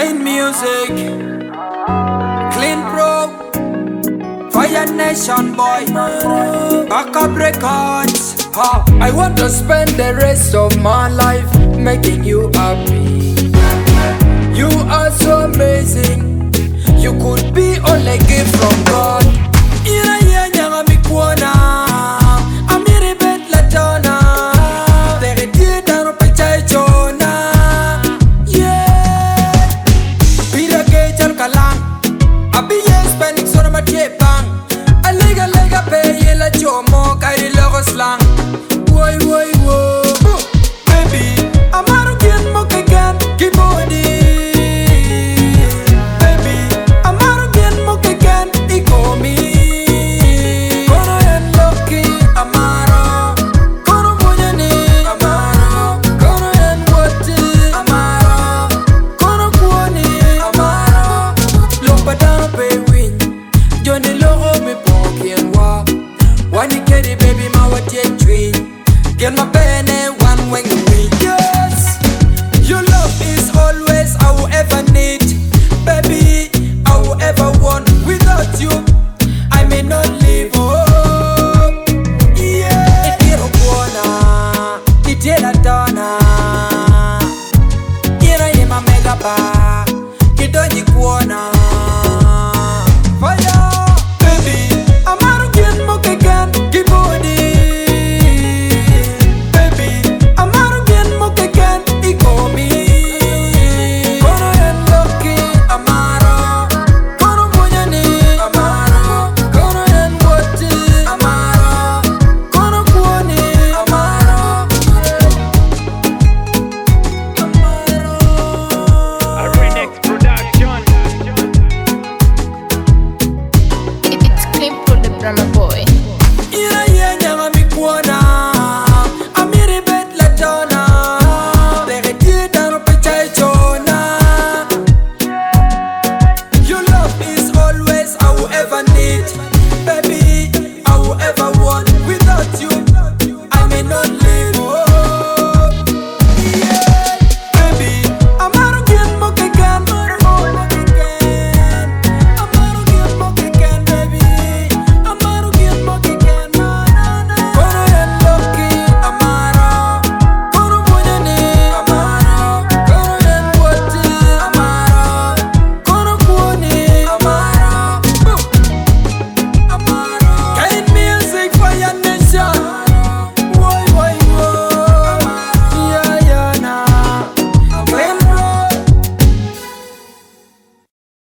Shine Music, Clean Pro, Fire Nation boy, Backup Records. I want to spend the rest of my life making you happy. You are so amazing. You could be only gift from God. Ira nyanga mikwana, amiri bet latona. Tere tienda no pecha echona. Yeah. Pira ke chal kalang, abi yes panic sora matie bang. Alega pe yela chomo kairi logo slang. Woy woy woy. Baby, amaru kien mo kegen kibodi. Baby, my what you dream. Get my pen and one when you win. Yes, your love is always I will ever need. Baby, I will ever want. Without you, I may not live. Oh, yeah. Itiro buona, itira dona. Ira yema mega ba.